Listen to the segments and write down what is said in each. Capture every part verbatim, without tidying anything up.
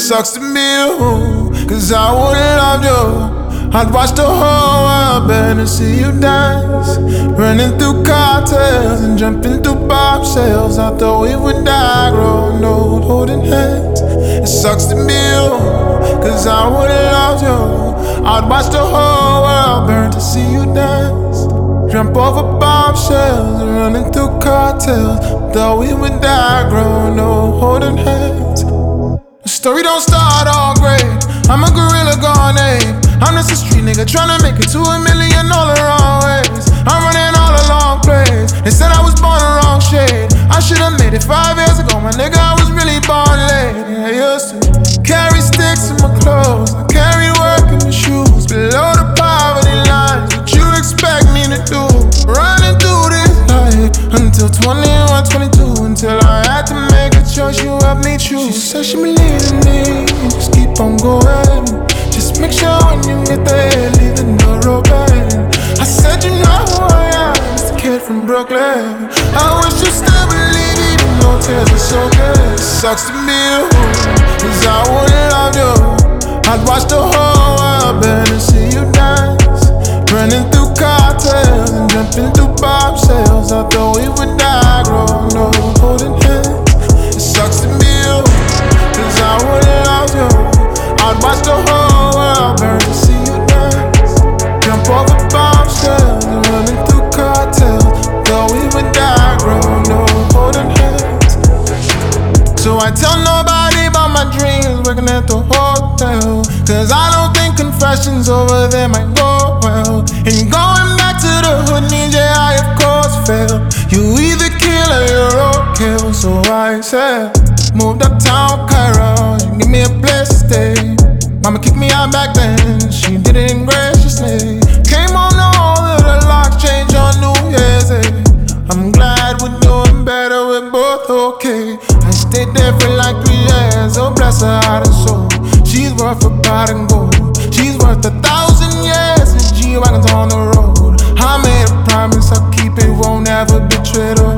sucks to be you, cause I would've loved you. I'd watch the whole world burn and see you dance, running through cocktails and jumping through bobshells. I thought we would die growing old, holding hands. It sucks to be you, cause I would've loved you. I'd watch the whole world burn to see you dance, jump over bobshells and running through cocktails. Thought we would die growing old, holding hands. The story don't start all great. I'm a gorilla gone ape. I'm just a street nigga tryna make it to a million all the wrong ways. I'm running all the long plays. They said I was born the wrong shade. I should've made it five years ago, my nigga. I was really born late. I used to carry sticks in my clothes. I carry work in my shoes, below the poverty line. What you expect me to do? Running through this life until twenty-one, twenty-two, until I had to make a choice. You helped me choose. She said she believed in me. Just keep on going. Just make sure when you get there, leave the door open. I said you know who I am, just a kid from Brooklyn. I wish you still believe even though tears are so good. It sucks to be you, cause I would've loved you. I'd watch the whole world burn and see you dance, running through cocktails and jumping through bobshells. I thought we would die growing old, holding hands. It sucks to be you, cause I would've loved you. I'd watch the whole world burn to see you dance, jump over bobshells and running through cocktails. Thought we would die growing old, holding hands. So I tell nobody about my dreams, working at the hotel, cause I don't think confessions over there might go well. And going back to the hood means, yeah, I of course fail. You either kill or you're roadkill. So I said, moved uptown Cairo, you give me a place to stay. Mama kicked me out back then, she did it ingraciously. Came home to all of the locks changed on New Year's Day. I'm glad we're doing better, we're both okay. I stayed there for like three years, oh bless her heart and soul. She's worth a pot and gold, she's worth a thousand years. The G-Wagon's on the road. I made a promise I'll keep it, won't ever betray her.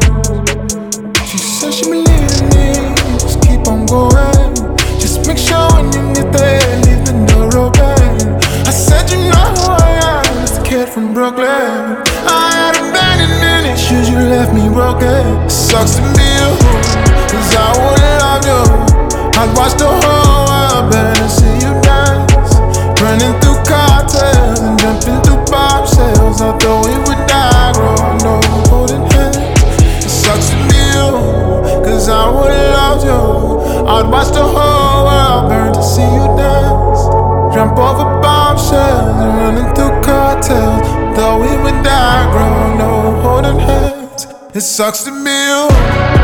She said she believed in me, just keep on going. Just make sure when you get there, leave the door open. I said you know who I am, just a kid from Brooklyn. I had abandonment issues, you left me broken. It sucks to be you, cause I would've loved you. I'd watch the whole world burn and see you dance, running through cocktails and jumping through bobshells. I thought we would die growing old, holding hands. It sucks to be you, cause I would've loved you. I'd watch the whole world burn to see you dance, jump over bobshells and running through cocktails. Thought we would die growing old, holding hands. It sucks to be you.